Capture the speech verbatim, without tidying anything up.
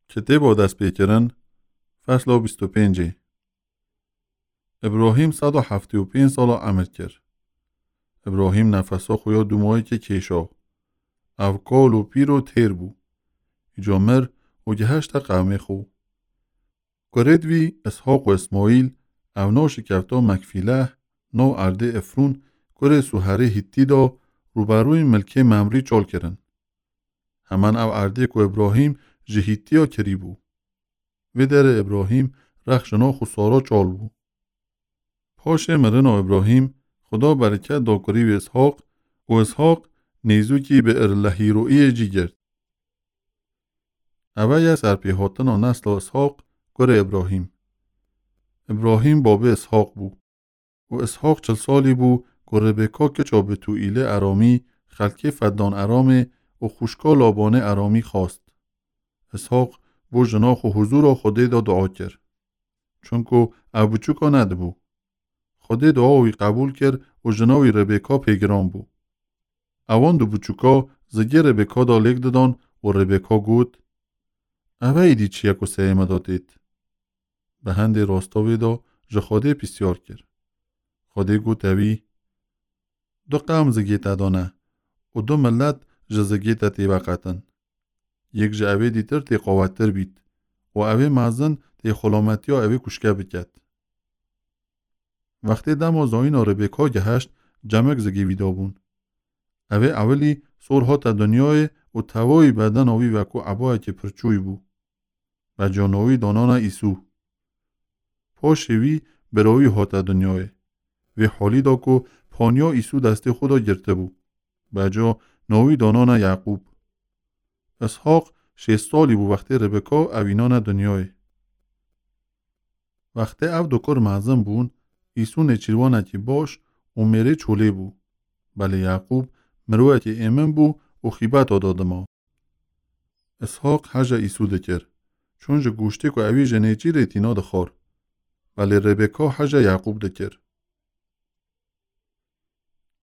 کتاب با دست پیکرن فصل بیست و پنج. ابراهیم صد و هفتاد و پنج سال عمر کرد. ابراهیم نفسا خویا دومایی که کیشا. افکال و پیر و تیر بو. جامر و گهشت قومه خو. کردوی اسحاق و اسماعیل او نو شکفتا مکفیله نو ارده افرون کره سوهره هیتی دا روبروی ملکه ممری چال کرن. همان او ارده که ابراهیم جهیتی ها کری بو. و در ابراهیم رخشنا خسارا چال بو. پاش مرن ابراهیم خدا برکت دا کری و اسحاق و اسحاق نیزوکی به ارلهی روئی جی گرد. اوه سرپیهاتن و نسل اسحاق کره ابراهیم. ابراهیم باب اسحاق بو. و اسحاق چل سالی بو که ربکا که چابه تو ایله ارامی خلکه فدان ارامه و خوشکا لابانه ارامی خواست. اسحاق بو جناخ و حضور خوده دا دعا کرد. چونکو ابوچوکا نده بو. خوده دعاوی قبول کرد و جناوی ربکا پیگرام بو. اوان دو بوچوکا زگی ربکا دا لگ دادان و ربکا گود اوه ایدی چیه که سیمه دادید. به هند راستاوی دا جخوده پیسیار کرد. خوده گود اوی دو قوم زگی تدانه و دو ملت جزگی تتی وقتن. یک جا اوه دیتر تی قوتر بید و اوه مازن تی خلامتی ها اوه کشکه بکد. وقتی دم زاین ربکا گهشت جمک زگی ویدا بون. اوه اولی سورها تا دنیای و توای بدن آوی وکو عبای که پرچوی بو. و جانوی دانان ایسو. پاشوی بروی ها تا دنیای. و حالی دا که پانیا ایسو دست خدا گرته بو. بجا نوی دانان یعقوب. اسحاق شش سالی بو وقتی ربکا اوینان دنیای. وقتی او دکر معظم بون ایسو نچیروانه که باش و میره چوله بو. بله یعقوب مروه که ایمن بو و خیبت داده ما. اسحاق حج ایسو دکر. چون جه گوشتی که اوی جنیچی ریتینا دخار. بله ربکا حج یعقوب دکر.